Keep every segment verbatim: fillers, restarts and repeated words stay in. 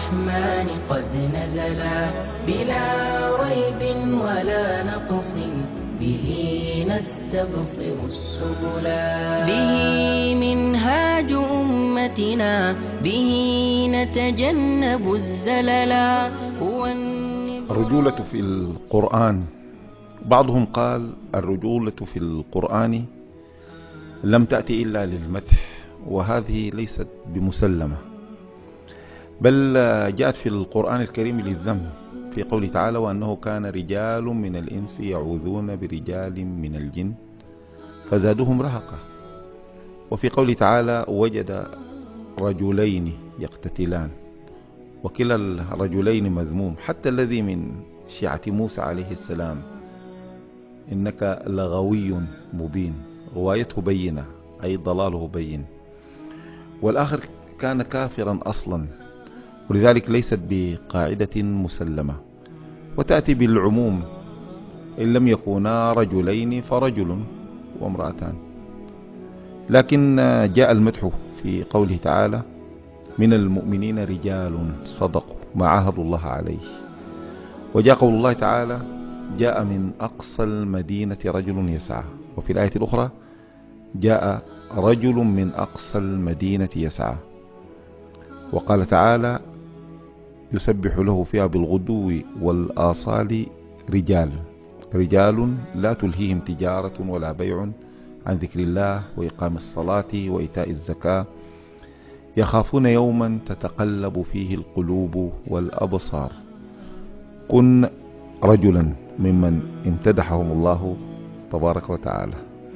الرحمن قد نزلا بلا ريب ولا نقص به نستبصر السبلا به منهاج أمتنا به نتجنب الزللا هو الرجولة في القرآن. بعضهم قال الرجولة في القرآن لم تأتي إلا للمدح، وهذه ليست بمسلمة، بل جاءت في القرآن الكريم للذم في قوله تعالى: وأنه كان رجال من الإنس يعوذون برجال من الجن فزادوهم رهقا. وفي قوله تعالى: وجد رجلين يقتتلان، وكلا الرجلين مذموم، حتى الذي من شيعة موسى عليه السلام: إنك لغوي مبين، غوايته بينة أي ضلاله بين. والآخر كان كافرا أصلا، ولذلك ليست بقاعدة مسلمة، وتأتي بالعموم إن لم يكونا رجلين فرجل وامرأتان. لكن جاء المدح في قوله تعالى: من المؤمنين رجال صدقوا ما عاهدوا الله عليه. وجاء قول الله تعالى: جاء من أقصى المدينة رجل يسعى. وفي الآية الأخرى: جاء رجل من أقصى المدينة يسعى. وقال تعالى: يسبح له فيها بالغدو والآصال رجال رجال لا تلهيهم تجارة ولا بيع عن ذكر الله وإقام الصلاة وإيتاء الزكاة يخافون يوما تتقلب فيه القلوب والأبصار. كن رجلا ممن امتدحهم الله تبارك وتعالى.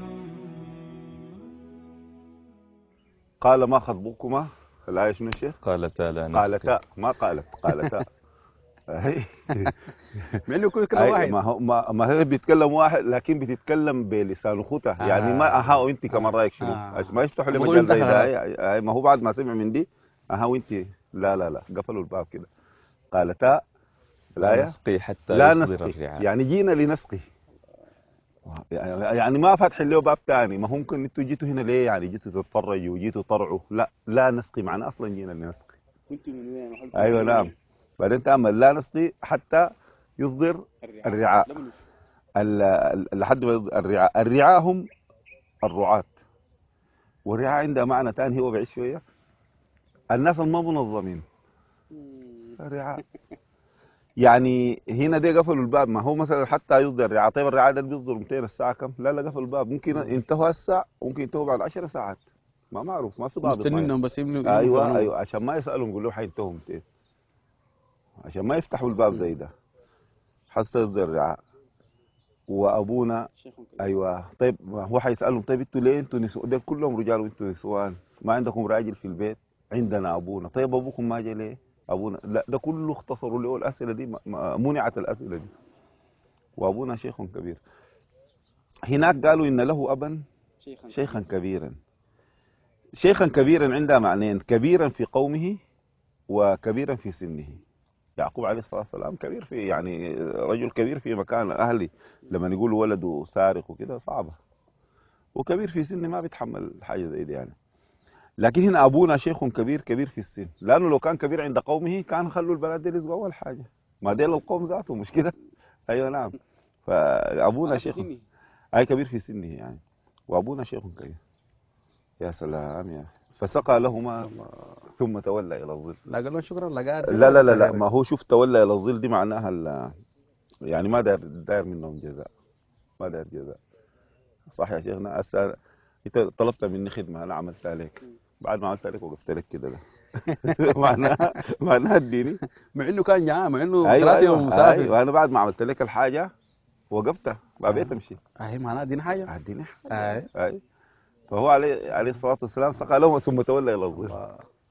قال: ما خطبكما؟ الآية شنو الشيخ؟ قالتا لا نسقي. قالتا، ما قالت، قالتا. مع انه كل كلام واحد. ما هو ما, ما هي بيتكلم واحد، لكن بتتكلم بلسان خطه. آه. يعني ما اها وانت كمان رايك شنو؟ آه. ما يفتحوا لي مجال زي ده. ما هو بعد ما سمع من دي اها وانت لا لا لا قفلوا الباب كده. قالتا لا نسقي حتى لا يصدر نسقي، الرعاء. يعني جينا لنسقي، يعني ما فاتح له باب ثاني. ما ممكن انتوا جيتوا هنا ليه؟ يعني جيتوا تتفرجوا وجيتوا ترعوا؟ لا، لا نسقي معناه اصلا جينا لنسقي. كنتوا من وين؟ ايوه نعم. بعدين تعمل لا نسقي حتى يصدر الرعاء. لحد ما يصدر الرعاء. الرعاء هم الرعاة، والرعاء عندها معنى ثاني هو بعيد شويه: الناس الما منظمين. الرعاء يعني هنا دي قفلوا الباب. ما هو مثلا حتى يصدر الرعاء. طيب الرعاء ده بيصدر مئتين الساعه كم؟ لا لا قفلوا الباب. ممكن ينتهوا هسه، ممكن ينتهوا بعد عشر ساعات، ما معروف، ما في ضابط. مستنينهم بس يملوا. ايوه ايوه، عشان ما يسالهم يقولوا حينتهوا مئتين، عشان ما يفتحوا الباب زي ده. حتى يصدر الرعاء. وابونا ايوه. طيب هو حيسالهم: طيب انتوا ليه انتوا نسوان؟ ده كلهم رجال وانتوا نسوان، ما عندكم راجل في البيت؟ عندنا ابونا. طيب ابوكم ما جاء ليه؟ ابونا لا. ده كله اختصروا له الاسئله دي، منعت الاسئله دي. وابونا شيخ كبير. هناك قالوا ان له ابا شيخا كبيرا. شيخا كبيرا عندها معنيين: كبيرا في قومه وكبيرا في سنه. يعقوب عليه الصلاة والسلام كبير في، يعني رجل كبير في مكان أهلي، لما يقول ولده سارق وكده صعبة، وكبير في سن ما بيتحمل حاجة زي دي يعني. لكن هنا أبونا شيخ كبير، كبير في السن، لأنه لو كان كبير عند قومه كان خلوا البلد دي رزقه أول حاجة، ما ديل القوم ذاته، مش كده؟ أيوة نعم. فأبونا شيخ أي كبير في سنه يعني، وأبونا شيخ كبير. يا سلام يا فسقى لهما ثم تولى الى الظل. لا قال له شكرا لا قاعد. لا لا لا, لا ما هو شوف، تولى الى الظل دي معناها يعني ما داير داير منهم جزاء، ما داير جزاء. صح يا شيخنا. هسه انت طلبت مني خدمه انا عملتها لك، بعد ما عملتها لك وقفت لك كده ده معناها معناها اديني، مع انه كان جعان، مع انه أيوة ثلاث أيوة يوم مسافر. ايوه انا بعد ما عملت لك الحاجه وقفتها ما بقيت امشي. اهي معناها اديني حاجه. اديني حاجه. اهي اي. فهو عليه عليه الصلاه والسلام سقى لهم ثم تولى الى الظل.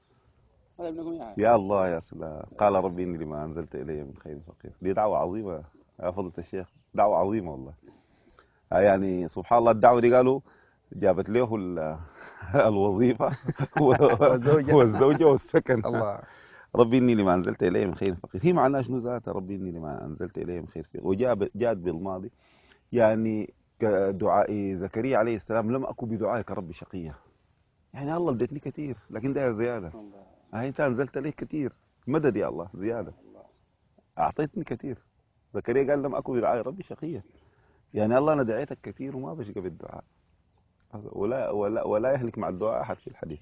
يا الله يا سلام. قال ربي اني لما انزلت الي من خير فقير. دي دعوه عظيمه يا فضيله الشيخ، دعوه عظيمه والله. يعني سبحان الله الدعوه دي قالوا جابت له الوظيفه والزوجه والسكن. الله. ربي اني لما انزلت الي من خير فقير، هي معناها شنو ذاتها؟ ربي اني لما انزلت الي من خير فقير. وجاء جاءت بالماضي، يعني كدعاء زكريا عليه السلام: لم اكن بدعائك ربي شقيا. يعني الله اديتني كثير لكن ده زياده. هاي انت انزلت لي كثير مدد يا الله زياده، اعطيتني كثير. زكريا قال لم اكن بدعاء ربي شقيا، يعني الله انا دعيتك كثير وما بشقى بالدعاء، ولا ولا ولا يهلك مع الدعاء احد في الحديث.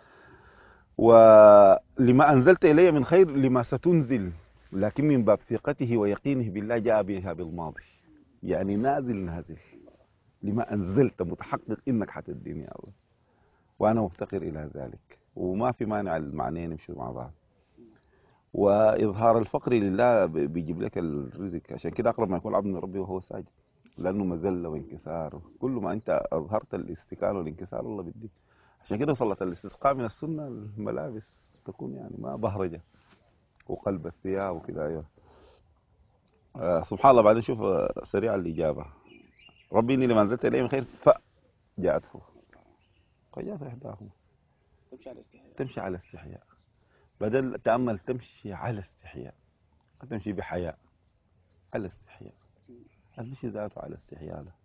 ولما انزلت الي من خير لما ستنزل، لكن من باب ثقته ويقينه بالله جاء بها بالماضي، يعني نازل نازل لما انزلت، متحقق انك حتديني يا الله، وانا مفتقر الى ذلك، وما في مانع المعنيين يمشوا مع بعض. واظهار الفقر لله بيجيب لك الرزق، عشان كده اقرب ما يكون العبد من ربه وهو ساجد، لانه مذله وانكسار، كل ما انت اظهرت الاستكانه والانكسار الله بيديك. عشان كده صلاه الاستسقاء من السنه الملابس تكون يعني ما بهرجه، وقلب الثياب وكده. ايوه آه سبحان الله. بعدين شوف آه سريع الاجابه، ربي اني لما انزلت اليه من خير فجاءته، فجاءت احداهما تمشي على استحياء، بدل تامل تمشي على استحياء، تمشي بحياء على استحياء، المشي ذاته على استحياء له.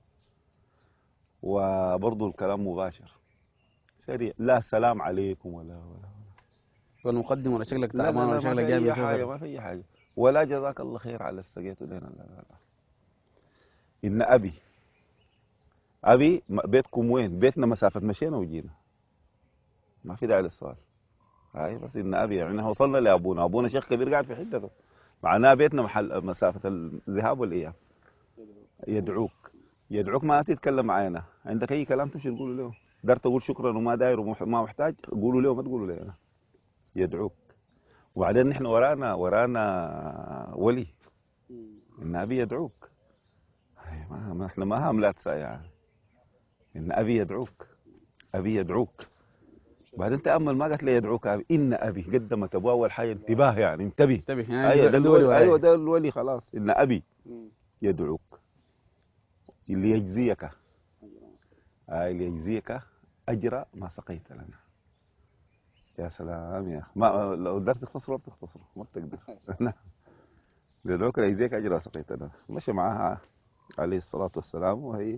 وبرضه الكلام مباشر سريع، لا سلام عليكم ولا ولا والمقدم ولا شكلك لا تعبان لا ولا لا ما شكلك في جاي من اي حاجه، سفر. ما في اي حاجه، ولا جزاك الله خير على السقيت لنا، لا لا لا. ان ابي ابي بيتكم وين؟ بيتنا مسافه مشينا وجينا، ما في داعي للسؤال. هاي بس ان ابي يعني وصلنا لابونا، ابونا شيخ كبير قاعد في حتته، معناه بيتنا محل مسافه الذهاب والاياب. يدعوك يدعوك ما تتكلم معانا، عندك اي كلام تمشي تقوله له، دار تقول شكرا وما داير وما محتاج قولوا له، ما تقولوا لي انا. يدعوك. وبعدين نحن ورانا ورانا ولي، ان ابي يدعوك، ما ما احنا ما هملات يعني، ان ابي يدعوك، ابي يدعوك. بعدين تامل ما قالت لي يدعوك ابي، ان ابي قدمت ابوه اول حاجه انتباه، يعني انتبه انتبه يعني ايوه ده دوري الولي، وراي. ايوه ده الولي خلاص، ان ابي يدعوك ليجزيك، آه ليجزيك اجر ما سقيت لنا. يا سلام يا اخي، ما لو قدرت تختصره بتختصره ما بتقدر. يدعوك ليجزيك اجر ما سقيت لنا، مشى معاها عليه الصلاه والسلام، وهي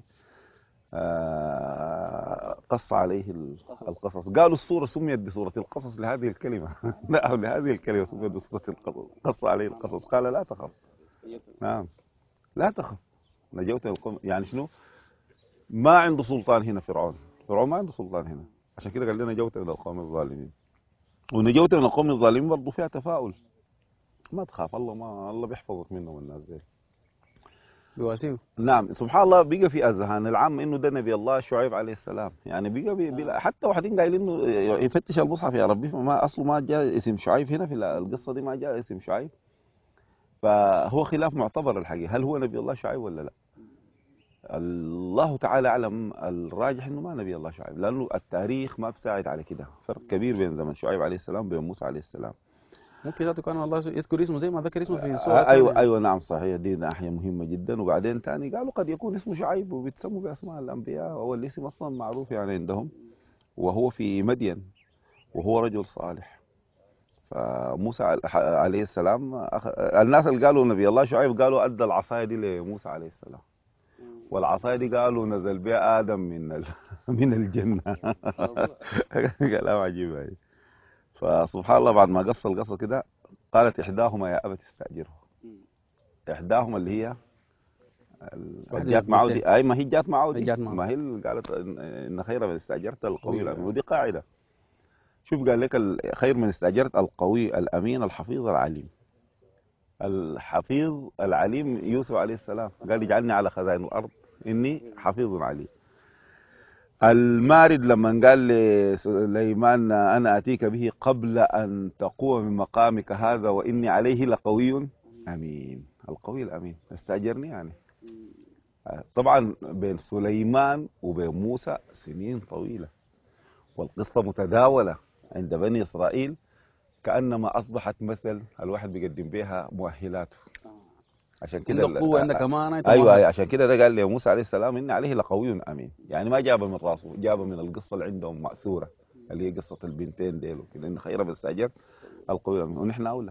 آه قص عليه القصص. قالوا السورة سميت بسورة القصص لهذه الكلمة. لا لهذه الكلمة سميت بسورة القصص، قص عليه القصص، قال لا تخف. نعم لا تخف نجوت من القوم، يعني شنو؟ ما عنده سلطان هنا فرعون، فرعون ما عنده سلطان هنا، عشان كده قال لنا نجوت من القوم الظالمين. ونجوت من القوم الظالمين برضه فيها تفاؤل، ما تخاف، الله ما الله بيحفظك منهم الناس دي. بيواسيه. نعم سبحان الله. بقى في اذهان العام انه ده نبي الله شعيب عليه السلام، يعني بقى بي بي حتى واحدين قايلين انه يفتش المصحف يا ربي، ما اصله ما جاء اسم شعيب هنا في القصه دي، ما جاء اسم شعيب، فهو خلاف معتبر الحقيقه، هل هو نبي الله شعيب ولا لا؟ الله تعالى اعلم، الراجح انه ما نبي الله شعيب، لانه التاريخ ما بيساعد على كده، فرق كبير بين زمن شعيب عليه السلام وبين موسى عليه السلام. ممكن ذاته كان الله يذكر اسمه زي ما ذكر اسمه في سورة آه ايوه ثانية. ايوه نعم صحيح، دي ناحيه مهمه جدا. وبعدين ثاني قالوا قد يكون اسمه شعيب وبيتسموا باسماء الانبياء، هو الاسم اصلا معروف يعني عندهم، وهو في مدين وهو رجل صالح. فموسى عليه السلام أخ... الناس اللي قالوا نبي الله شعيب قالوا ادى العصايه دي لموسى عليه السلام، والعصايه دي قالوا نزل بها ادم من ال... من الجنه. كلام عجيب هاي. فسبحان الله بعد ما قص القصه كده قالت احداهما يا ابت استاجره. احداهما اللي هي جات معه دي، اي ما هي جات معه دي، ما هي اللي قالت ان خير من استاجرت القوي الامين، ودي قاعده. شوف قال لك خير من استاجرت القوي الامين الحفيظ العليم. الحفيظ العليم يوسف عليه السلام قال اجعلني على خزائن الارض اني حفيظ عليم. المارد لما قال لسليمان انا اتيك به قبل ان تقوم من مقامك هذا واني عليه لقوي امين. القوي الامين استاجرني يعني. طبعا بين سليمان وبين موسى سنين طويله، والقصه متداوله عند بني اسرائيل، كانما اصبحت مثل الواحد بيقدم بها مؤهلاته. عشان كده عندك قوه عندك امانه. ايوه ايوه عشان كده ده قال لموسى عليه السلام اني عليه لقوي امين، يعني ما جابها من راسه، جابها من القصه اللي عندهم ماثوره اللي هي قصه البنتين ديل وكده، ان خير بالساجر القوي الامين. ونحن اولى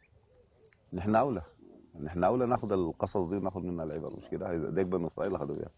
نحن اولى نحن اولى ناخذ القصص دي وناخذ منها العبر، مش كده؟ ده بني اسرائيل اخذوا بها.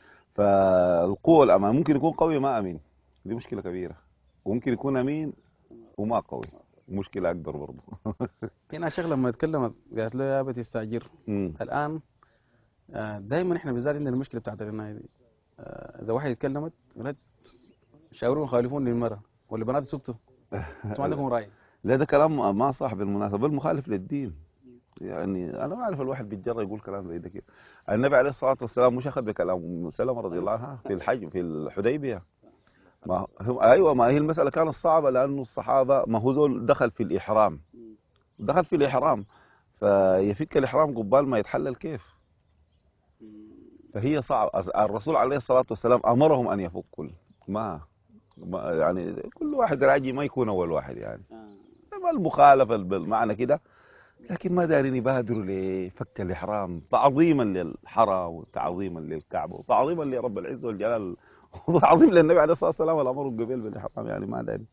فالقوه والامان ممكن يكون قوي ما امين، دي مشكله كبيره، وممكن يكون امين وما قوي. مشكله اكبر برضه. في ناس شيخ لما اتكلمت قالت له يا ابي تستاجر. مم. الان دائما احنا بالذات عندنا المشكله بتاعت الغنايه دي. آه، اذا واحد اتكلمت قالت شاورون يخالفون للمرأة والبنات سكتوا. انتم عندكم راي؟ لا ده كلام ما صح بالمناسبه، بل مخالف للدين. يعني انا ما اعرف الواحد بيتجرأ يقول كلام زي ده كده. النبي عليه الصلاه والسلام مش اخذ بكلام ام سلمه رضي الله عنها في الحج في الحديبيه. ما هو ايوه، ما هي المساله كانت صعبه لانه الصحابه، ما هو زول دخل في الاحرام، دخل في الاحرام فيفك الاحرام قبال ما يتحلل كيف. فهي صعب. الرسول عليه الصلاه والسلام امرهم ان يفكوا، ما, ما يعني كل واحد راجي ما يكون اول واحد يعني. ما المخالفه بالمعنى كده، لكن ما دارين يبادروا لفك الإحرام تعظيما للحرم وتعظيما للكعبة وتعظيما لرب العزة والجلال وتعظيما للنبي عليه الصلاة والسلام والأمر قبيل بالإحرام، يعني ما داري.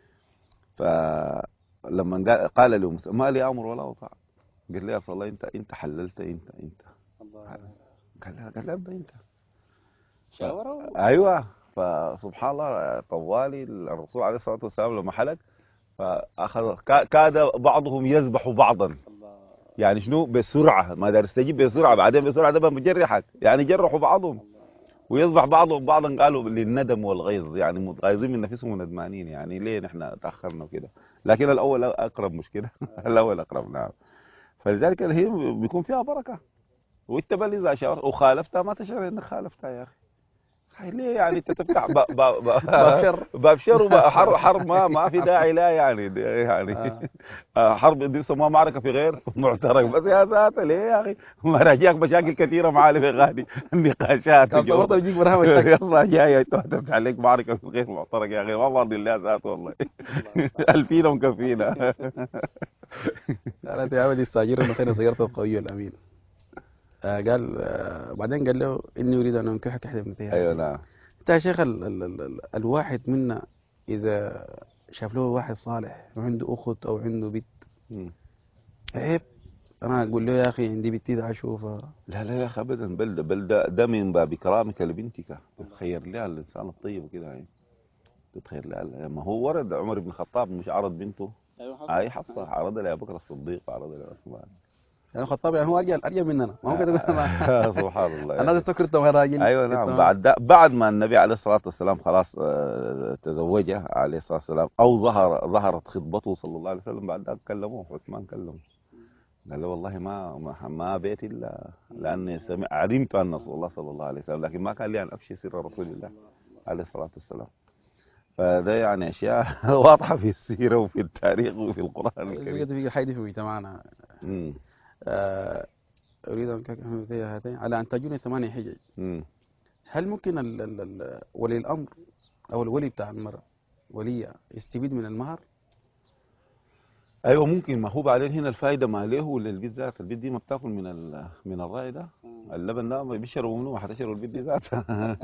فلما قال قال له ما لي أمر ولا أطاع، قال لي يا صلى الله انت انت حللت انت انت قال لها قال لها ابدا انت شاوروا. ايوه. فسبحان الله طوالي الرسول عليه الصلاه والسلام لما حلق فاخذ كاد بعضهم يذبح بعضا. يعني شنو بسرعه، ما دار يستجيب بسرعه، بعدين بسرعه ده مجرحك، يعني جرحوا بعضهم ويذبح بعضهم بعضا. قالوا للندم والغيظ، يعني متغيظين من نفسهم وندمانين، يعني ليه نحن تاخرنا وكده. لكن الاول اقرب مش كده. الاول اقرب نعم. فلذلك هي بيكون فيها بركه. وانت بل اذا شعرت وخالفتها ما تشعر انك خالفتها يا اخي. ليه يعني انت تفتح باب باب باب شر. باب شر وحرب حرب ما ما في داعي لا يعني يعني آه. حرب دي يسموها معركه في غير معترك. بس يا ذات ليه يا اخي ما راجعك مشاكل كثيره معالي في غادي النقاشات كان برضه بيجيك براها مشاكل. يلا جايه تفتح عليك معركه في غير معترك يا اخي والله بالله ذات والله. الفينا ومكفينا. قالت يا عبد الساجر انه خير سيارته القويه الامين. آه قال آه بعدين قال له اني اريد ان انكحك احدى ابنتي. ايوه نعم. انت يا شيخ ال ال ال ال الواحد منا اذا شاف له واحد صالح وعنده اخت او عنده بنت عيب انا اقول له يا اخي عندي بنتي ده اشوفها؟ لا لا يا اخي ابدا، بل ده بل ده, ده من باب كرامك لبنتك، تتخير لها الانسان الطيب كده يعني. تتخير لها، ما هو ورد عمر بن الخطاب مش عرض بنته اي حفصه، عرضها لابو بكر الصديق وعرضها لعثمان. يعني الخطاب يعني هو ارجل ارجل مننا، ما هو كده. سبحان الله. الناس تفكر انه راجل. ايوه نعم. بعد بعد ما النبي عليه الصلاه والسلام خلاص تزوجه عليه الصلاه والسلام او ظهر ظهرت خطبته صلى الله عليه وسلم، بعد ذلك كلموه عثمان كلمه قال له والله ما ما, ما بيت الا لاني سمع علمت ان رسول الله صلى الله عليه وسلم، لكن ما كان لي ان افشي سر رسول الله عليه الصلاه والسلام. فده يعني اشياء واضحه في السيره وفي التاريخ وفي القران الكريم. في حيدي في مجتمعنا. آه اريد ان انكحك هاتين على ان تجوني ثمانية حجج. مم. هل ممكن ال ال ال ولي الامر او الولي بتاع المراه وليها يستفيد من المهر؟ ايوه ممكن. ما هو بعدين هنا الفائده ما له ولا البيت ذات، البيت دي ما بتاكل من ال... من الراي ده، اللبن ده بيشربوا منه، حتشربوا البيت دي ذاتها.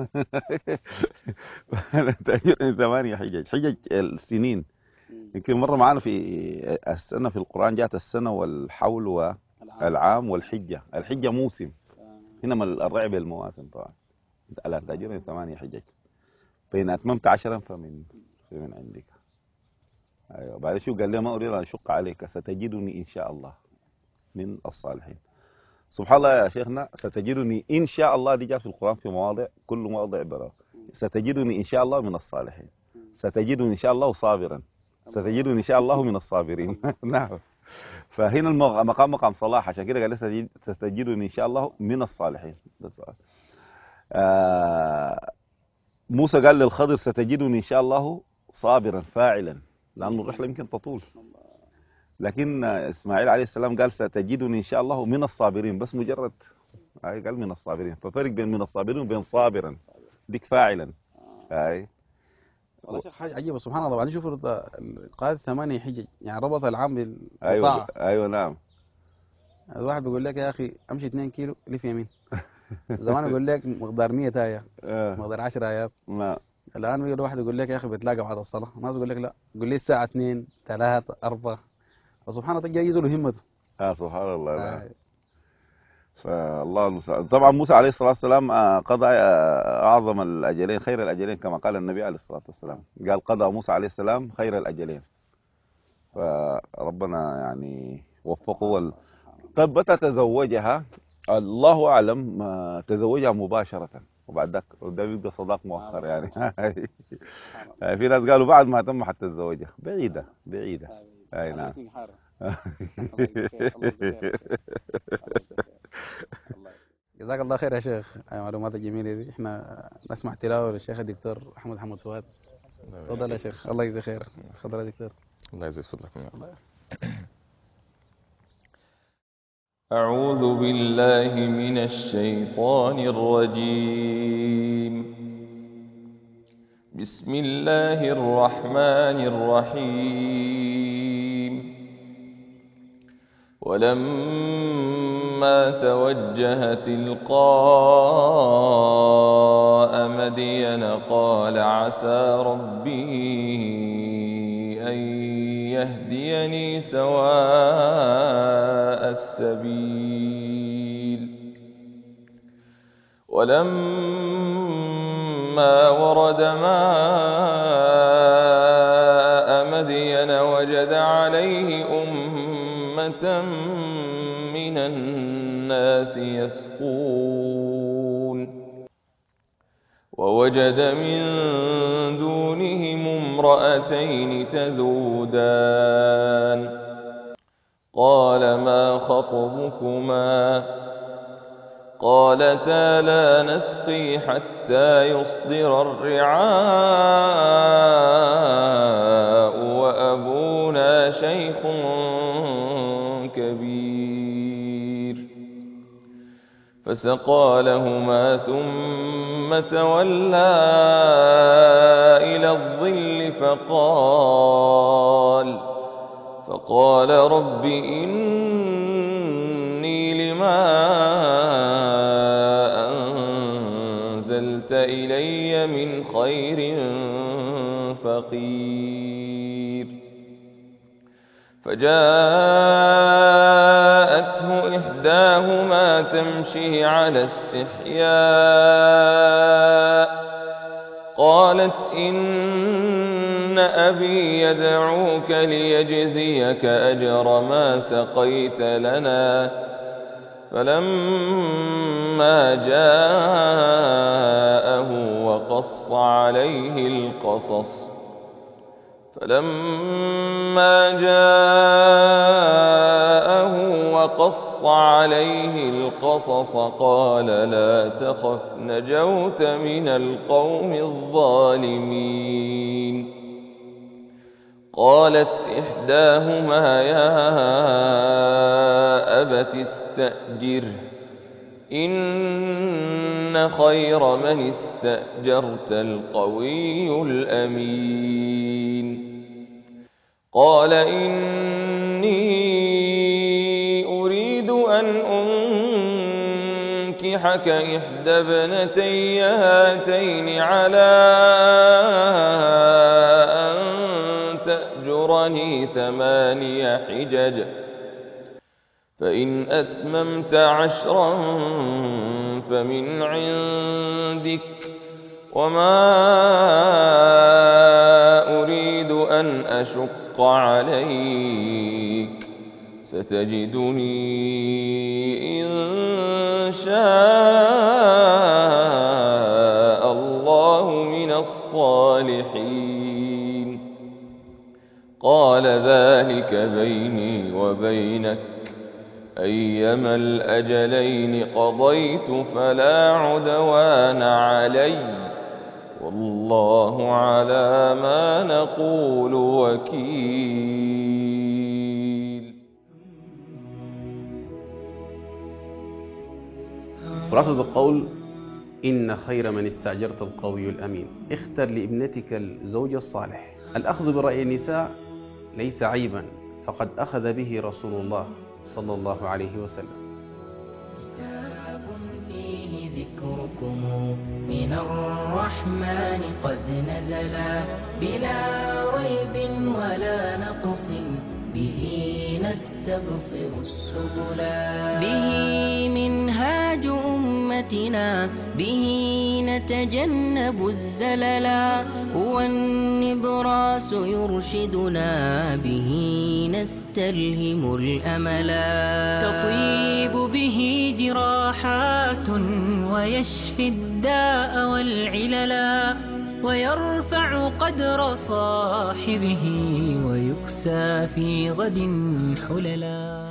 تأجرني ثمانية حجج، حجج السنين. يمكن مره معانا في السنه في القران جاءت السنه والحول والعام والحجه. الحجه موسم، هنا الرعي بالمواسم طبعا. الا تأجرني ثمانية حجج فإن أتممت عشرا فمن فمن عندك. ايوه بعد شو قال لي ما اريد ان اشق عليك ستجدني ان شاء الله من الصالحين. سبحان الله يا شيخنا، ستجدني ان شاء الله دي جاء في القران في مواضع، كل مواضع برا. ستجدني ان شاء الله من الصالحين، ستجدني ان شاء الله صابرا، ستجدني ان شاء الله من الصابرين. نعم. فهنا المقام مقام صلاح، عشان كده قال لي ستجدني ان شاء الله من الصالحين. آه موسى قال للخضر ستجدني ان شاء الله صابرا فاعلا، لأنه الرحلة يمكن تطول. لكن إسماعيل عليه السلام قال ستجدني إن شاء الله من الصابرين، بس مجرد أي قال من الصابرين. ففرق بين من الصابرين وبين صابرا، ديك فاعلا. أي والله شيخ حاجة عجيبة سبحان الله. بعدين شوفوا قاعدة ثمانية حجج يعني ربط العام بالطاعة. أيوة أيوة نعم. الواحد بيقول لك يا أخي أمشي اثنين كيلو لف يمين. زمان يقول لك مقدار مية آية، مقدار عشرة آيات. نعم. الآن بيجي الواحد يقول لك يا أخي بتلاقى بعد الصلاة، الناس يقول لك لا، يقول لي الساعة اثنين ثلاثة أربعة. فسبحان الله تلقى يزول همته. آه سبحان الله. آه. فالله المستعان. طبعا موسى عليه الصلاة والسلام قضى أعظم الأجلين خير الأجلين كما قال النبي عليه الصلاة والسلام. قال قضى موسى عليه السلام خير الأجلين. فربنا يعني وفقه وال... طب متى تزوجها؟ الله اعلم. ما تزوجها مباشره وبعد ذاك ده بيبقى صداق مؤخر يعني. يعني في ناس قالوا بعد ما تم حتى تزوجها. بعيده بعيده. اي نعم. جزاك الله خير يا شيخ على المعلومات الجميلة دي. احنا نسمع تلاوة للشيخ الدكتور أحمد حمد فؤاد. تفضل يا شيخ. الله يجزي خير. تفضل يا دكتور. الله يجزيك فضلك من الله. أعوذ بالله من الشيطان الرجيم. بسم الله الرحمن الرحيم. ولما توجه تلقاء مدين قال عسى ربي أن يهديني سواء السبيل. ولما ورد ماء مدين وجد عليه أمة من الناس يسقون ووجد من دونهم امرأتين تذودان قال ما خطبكما قالتا لا نسقي حتى يصدر الرعاء وأبونا شيخ كبير. فسقى لهما ثم تولى إلى الظل فقال فقال رب إني لما أنزلت إلي من خير فقير. فجاءته إحداهما تمشي على استحياء قالت إن أبي يدعوك ليجزيك أجر ما سقيت لنا. فلما جاءه وقص عليه القصص فلما جاءه وقص عليه القصص قال لا تخف نجوت من القوم الظالمين. قالت إحداهما يا أبت استأجره إن خير من استأجرت القوي الأمين. قال إني أريد أن أنكحك إحدى ابنتي هاتين على أن تأجرني ثماني حجج فإن أتممت عشرا فمن عندك وما أريد أن أشق عليك ستجدني إن شاء الله من الصالحين. قال ذلك بيني وبينك أيما الأجلين قضيت فلا عدوان علي والله على ما نقول وكيل. خلاصة القول إن خير من استأجرت القوي الأمين. اختر لابنتك الزوج الصالح. الأخذ برأي النساء ليس عيبا فقد أخذ به رسول الله صلى الله عليه وسلم. كتاب فيه ذكركم من الرحمن قد نزلا بلا ريب ولا نقص به نستبصر السبلا به منهاج أمة سنتنا به نتجنب الزللا هو النبراس يرشدنا به نستلهم الأملا تطيب به جراحات ويشفي الداء والعللا ويرفع قدر صاحبه ويكسى في غد حللا